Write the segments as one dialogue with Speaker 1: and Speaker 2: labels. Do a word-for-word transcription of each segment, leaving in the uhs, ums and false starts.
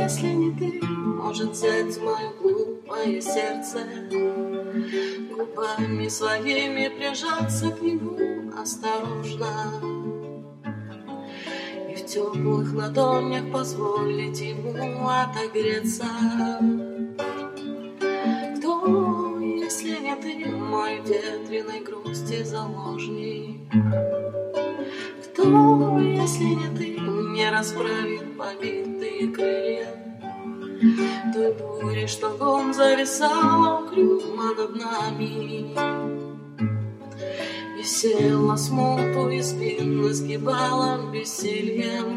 Speaker 1: если не ты, может взять мое глупое сердце, губами своими прижаться к нему осторожно и в теплых ладонях позволить ему отогреться? Кто, если не ты, мой ветреной грусти заложник? Кто, если не ты, не расправит побитые крылья той бури, что гон зависала угрюмо над нами и села смуту и спину сгибала бессильем?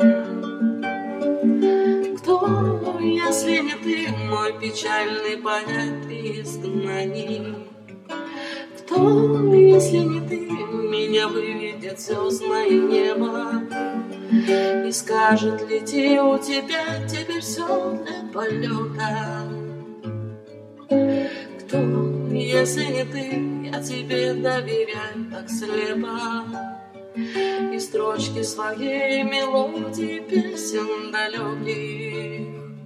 Speaker 1: Кто, если не ты, мой печальный поэт и изгнанник? Кто, если не ты, меня выведет звездное небо и скажет: лети, у тебя теперь все для полета? Кто, если не ты, я тебе доверяю так слепо, и строчки своей мелодии песен далеких?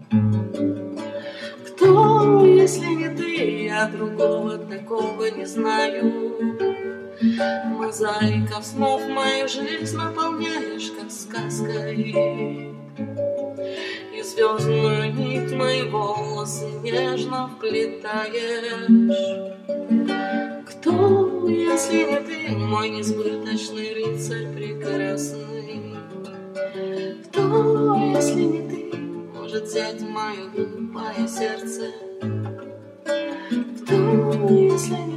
Speaker 1: Кто, если не ты, я другого такого не знаю. Мозаика снов мою жизнь наполняешь, как сказкой, и звездную нить мои волосы нежно вплетаешь. Кто, если не ты, мой несбыточный рыцарь прекрасный? Кто, если не ты, может взять мое глупое сердце? Кто, если не